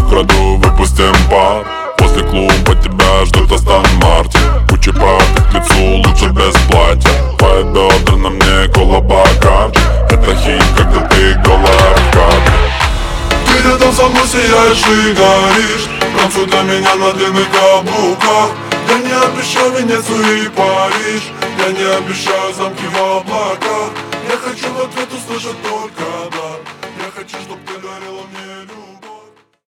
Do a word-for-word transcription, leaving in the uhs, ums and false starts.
украду, выпустим пар. После клуба тебя ждет Астон Мартин. Куча папок к лицу, лучше без платья. Твои бедра на мне колобакар. Это хит, когда ты голая в кадре. Ты рядом со мной сияешь и горишь. Танцуй для меня на длинных каблуках. Я не обещаю Венецию и Париж. Я не обещаю замки в облаках. Я хочу в ответ услышать только да. Я хочу, чтоб ты дарила мне любовь.